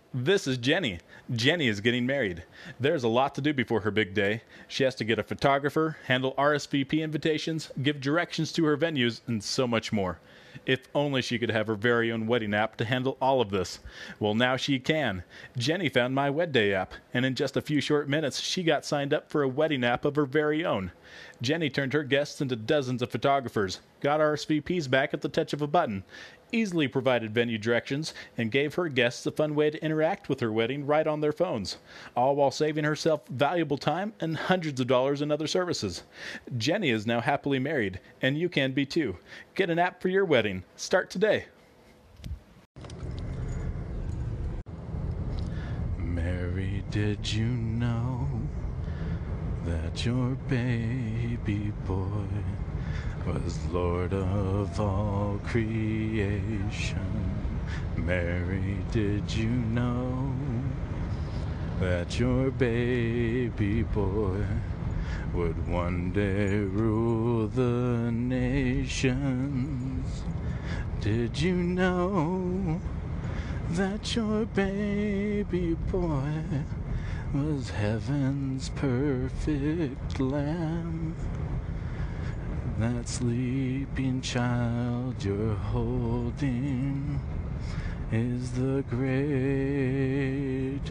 This is Jenny. Jenny is getting married. There's a lot to do before her big day. She has to get a photographer, handle RSVP invitations, give directions to her venues, and so much more. If only she could have her very own wedding app to handle all of this. Well, now she can. Jenny found my WedDay app, and in just a few short minutes, she got signed up for a wedding app of her very own. Jenny turned her guests into dozens of photographers, got RSVPs back at the touch of a button, easily provided venue directions, and gave her guests a fun way to interact with her wedding right on their phones, all while saving herself valuable time and hundreds of dollars in other services. Jenny is now happily married, and you can be too. Get an app for your wedding. Start today. Mary, did you know that your baby boy was Lord of all creation? Mary, did you know that your baby boy would one day rule the nations? Did you know that your baby boy was heaven's perfect lamb? That sleeping child you're holding is the great